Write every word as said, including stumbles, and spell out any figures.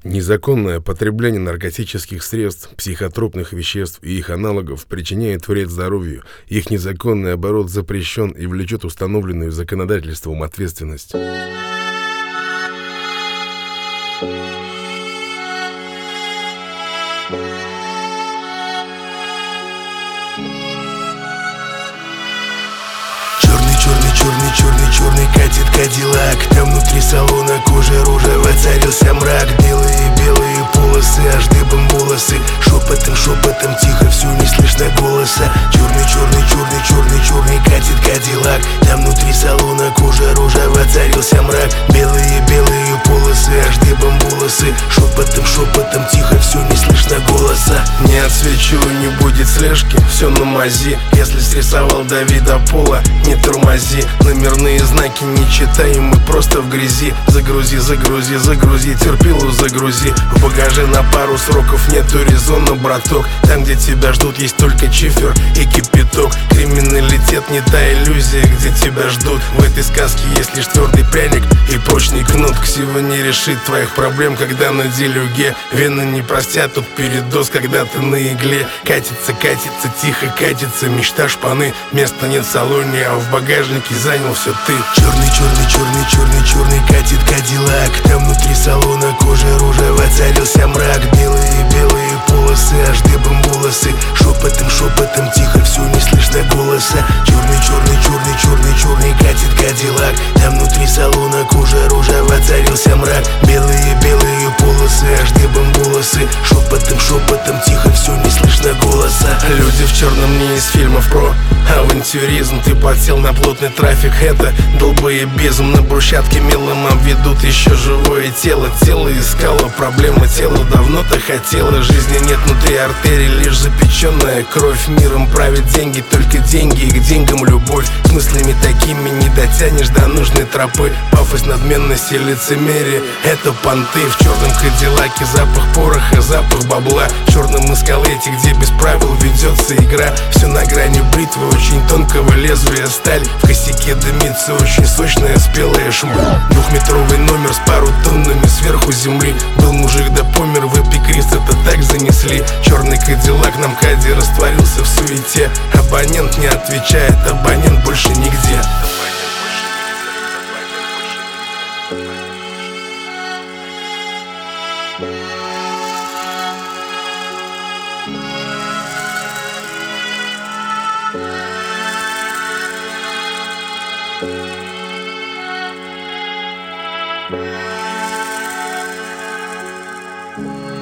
Незаконное потребление наркотических средств, психотропных веществ и их аналогов причиняет вред здоровью. Их незаконный оборот запрещен и влечет установленную законодательством ответственность. Черный, черный, черный катит кадиллак. Там внутри салона кожа ружа, воцарился мрак. Белые, белые полосы, аж дыбом волосы. Шепотом, шепотом, тихо, все не слышно голоса. Черный, черный, черный, черный, черный катит кадиллак. Там внутри салона кожа ружа, воцарился мрак. Белые, белые полосы, аж дыбом волосы. Шепотом, шепотом, тихо, все не слышно голоса. Не отсвечу, не будет слежки, все на мази. Если срисовал Давида Пола, не тормози. Номерные знаки не читаем, мы просто в грязи. Загрузи, загрузи, загрузи, терпилу загрузи. В багаже на пару сроков нету резона, браток. Там, где тебя ждут, есть только чифер и кипяток. Криминалитет не та иллюзия, где тебя ждут. В этой сказке есть лишь твердый пряник и прочный кнут. Ксива не решит твоих проблем, когда на делюге. Вены не простят тут передоз, когда ты на игле. Катится, катится, тихо катится мечта шпаны. Места нет в салоне, а в багажнике занял все ты. Черный, черный, черный, черный, черный катит кадиллак. Там внутри салона кожа ружа, воцарился мрак. Белые, белые полосы, аж дыбом волосы. Шепотом, шепотом, тихо, все не слышно голоса. Черный, черный, черный, черный, черный катит кадиллак. Там внутри салона кожа ружа, воцарился мрак. Белые, белые полосы, аж дыбом волосы. Шепотом, шепотом, тихо, все не слышно голоса. Люди в черном не из фильмов про авантюризм. Ты подсел на плотный трафик, это долбоебизм. На брусчатке милым обведут еще живое тело. Тело искало проблемы, тело давно-то хотело. Жизни нет внутри артерий, лишь запеченная кровь. Миром правят деньги, только деньги, и к деньгам любовь. С мыслями такими не дотянешь до нужной тропы. Пафос, надменность и лицемерие — это понты. В черном кадиллаке запах пороха, запах бабла. В черном эскалете, где без правил ведется игра. Все на грани бритвы, очень тонкого лезвия сталь. В косяке дымится очень сочная спелая шмаль. Двухметровый номер с пару тоннами сверху земли. Был мужик да помер, в эпикриз это так занесли. Черный кадиллак на МКАДе растворился в суете. Абонент не отвечает, абонент больше нигде. Thank you.